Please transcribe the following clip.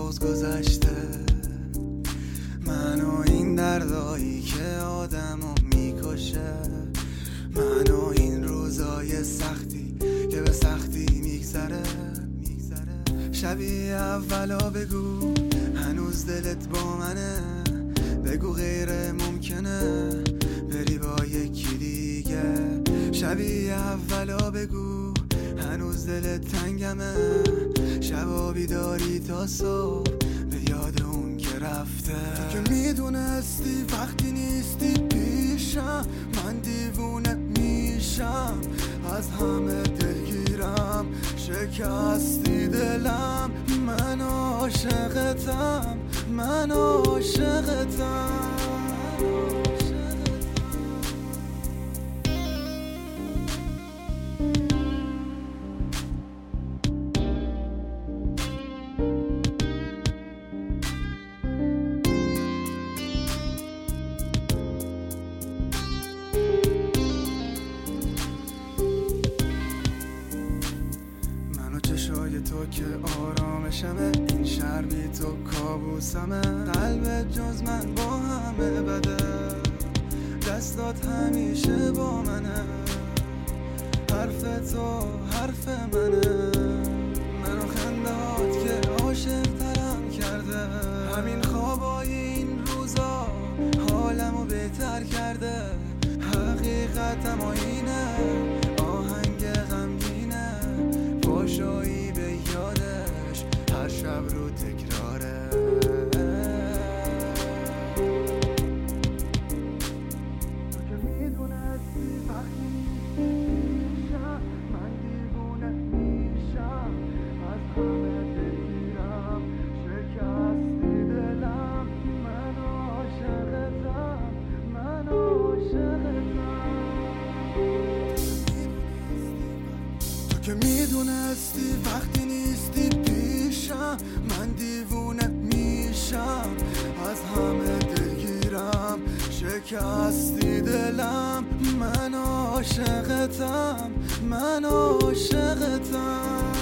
بغض گذشته، من و این دردایی که آدمو میکشه، من و این روزای سختی که به سختی میگذره. شبیه اولا بگو هنوز دلت با منه، بگو غیر ممکنه بری با یکی دیگه. شبیه اولا بگو هنوز دلت تنگمه، شبا بیداری تا صبح به یاد اون که رفته. تو که میدونستی وقتی نیستی پیشم من دیوونه میشم، از همه دلگیرم، شکستی دلم، من عاشقتم، من عاشقتم. چشای تو که آرامشمه، این شهر بی تو کابوسمه، قلبت جز من با همه بده، دستات همیشه با منه، حرف تو حرف منه، منو خندهات که عاشق ترم کرده، همین خوابای این روزا حالمو بهتر کرده، حقیقتم اینه آهنگ غمگینه، پاشایی به یادش هر شب رو تکراره. تو که میدونستی وقتی میشم من دیوونه میشم، از همه دلگیرم، شکستی دلم، من عاشقتم، من عاشقتم. تو که میدونستی وقتی نیستی پیشم من دیوونه میشم، از همه دلگیرم، شکستی دلم، من عاشقتم، من عاشقتم.